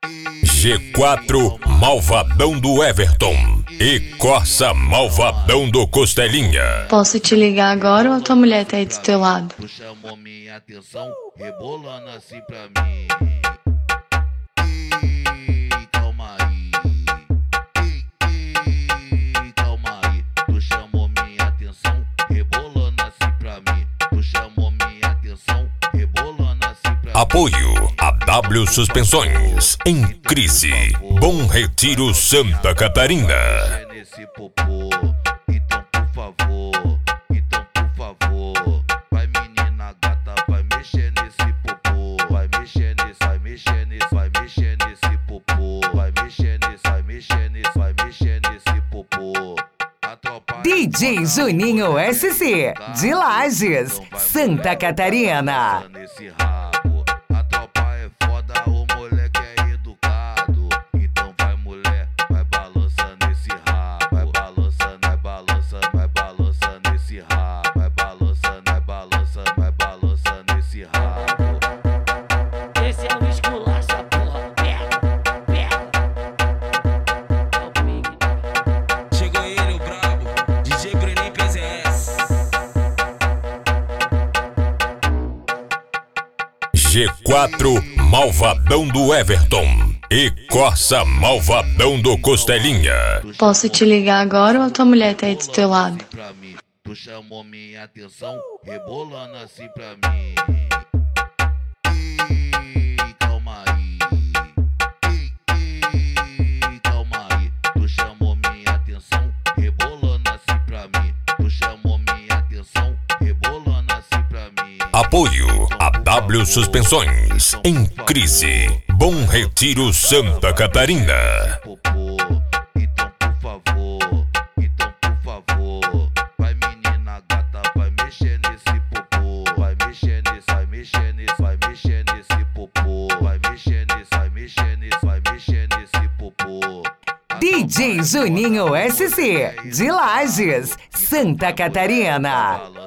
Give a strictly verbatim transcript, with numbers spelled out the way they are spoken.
G quatro Malvadão do Everton e Corsa Malvadão do Costelinha. Posso te ligar agora ou a tua mulher tá aí do teu lado? Tu chamou minha atenção, rebolando assim pra mim. Ei, calma aí. Ei, ei, calma aí. Tu chamou minha atenção, rebolando assim pra mim. Tu chamou minha atenção, rebolando assim pra mim. Apoio a W Suspensões, em crise, Bom Retiro, Santa Catarina. Nesse popô, então por favor, então por favor, vai menina gata, vai mexer nesse popô, vai mexer nesse, vai mexer nesse, vai mexer nesse popô, vai mexer nesse, vai mexer nesse, vai mexer nesse popô. A tropa D J Juninho S C, de Lages, Santa Catarina. nesse rabo, a tropa é foda, o moleque é educado, então vai mulher, vai balançando nesse rabo, vai balançando, vai balançando, vai balançando nesse rabo, vai balançando, vai balançando, vai balançando nesse rabo. Esse é o esculacha, porra. Pega, pega. É o pique. Chegou ele, o brabo, D J Bruninho P Z S. G quatro Malvadão do Everton e Corsa Malvadão do Costelinha. Posso te ligar agora ou a tua mulher tá aí do teu lado? Pra mim, tu chamou minha atenção, rebolando assim pra mim. Ei, calma aí. Ei, ei, calma aí. Tu chamou minha atenção, rebolando assim pra mim. Tu chamou minha atenção, rebolando assim pra mim. Apoio a W Suspensões, em crise, Bom Retiro, Santa Catarina. Popô, então por favor, então por favor, vai menina gata, vai mexer nesse popô, vai mexer nesse, vai mexer nesse, vai mexer nesse popô, vai mexer nesse, vai mexer nesse, vai mexer nesse popô. D J Juninho S C, de Lages, Santa Catarina.